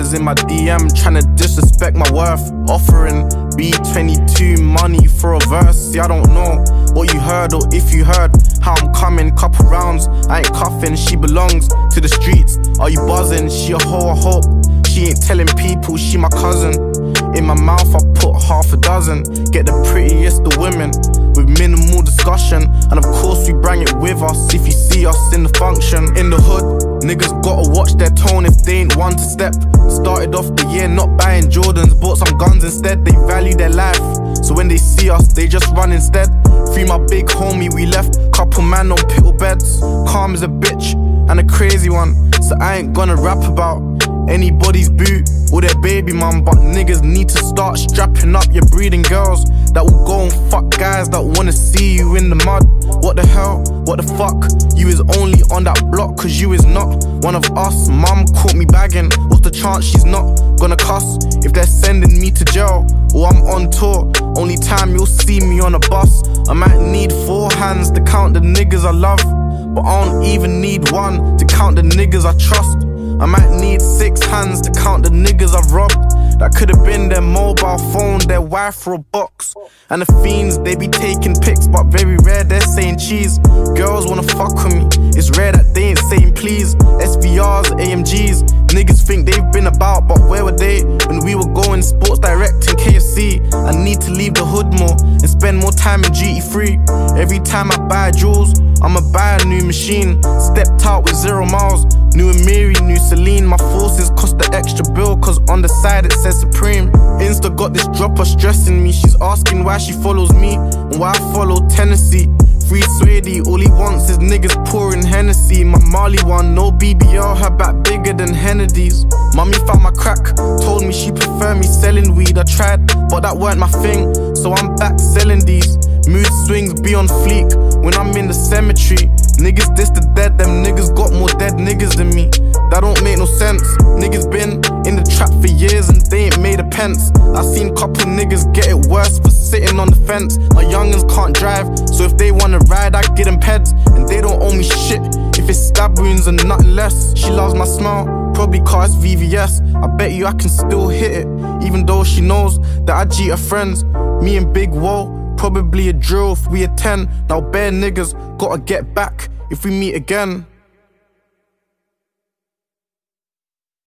niggas in my DM tryna disrespect my worth. Offering B22 money for a verse. See, I don't know what you heard or if you heard how I'm coming. Couple rounds, I ain't cuffing. She belongs to the streets. Are you buzzing? She a hoe, I hope. She ain't telling people she my cousin. In my mouth I put half a dozen. Get the prettiest of women with minimal discussion. And of course we bring it with us if you see us in the function. In the hood, niggas gotta watch their tone if they ain't one to step. Started off the year not buying Jordans, bought some guns instead. They value their life, so when they see us they just run instead. Free my big homie, we left. Couple man on piddle beds. Calm as a bitch and a crazy one, so I ain't gonna rap about anybody's boot or their baby mum. But niggas need to start strapping up. You're breeding girls that will go and fuck guys that wanna see you in the mud. What the hell, what the fuck? You is only on that block cause you is not one of us. Mum caught me bagging, what's the chance she's not gonna cuss if they're sending me to jail or I'm on tour? Only time you'll see me on a bus. I might need 4 hands to count the niggas I love, but I don't even need one to count the niggas I trust. I might need 6 hands to count the niggas I've robbed. That could've been their mobile phone, their wife or a box. And the fiends, they be taking pics, but very rare they're saying cheese. Girls wanna fuck with me, it's rare that they ain't saying please. SVRs, AMGs, niggas think they've been about, but where were they when we were going Sports Direct and KFC? I need to leave the hood more and spend more time in duty free. Every time I buy jewels, I'ma buy a new machine. Stepped out with 0 miles, new Amiri, new Celine. My forces cost the extra bill cause on the side it says Supreme. Insta got this dropper stressing me. She's asking why she follows me and why I follow Tennessee. Free Swady, all he wants is niggas pouring Hennessy. My Marley one, no BBL, her back bigger than Hennedy's. Mummy found my crack, told me she prefer me selling weed. I tried, but that weren't my thing, so I'm back selling these. Mood swings be on fleek when I'm in the cemetery. Niggas diss the dead, them niggas got more dead niggas than me. That don't make no sense. Niggas been in the trap for years and they ain't made a pence. I seen couple niggas get it worse for sitting on the fence. My youngins can't drive, so if they wanna ride, I get them peds. And they don't owe me shit if it's stab wounds and nothing less. She loves my smile, probably cause VVS. I bet you I can still hit it, even though she knows that I cheat her friends. Me and Big Woe, probably a drill if we attend. Now bare niggas gotta get back if we meet again.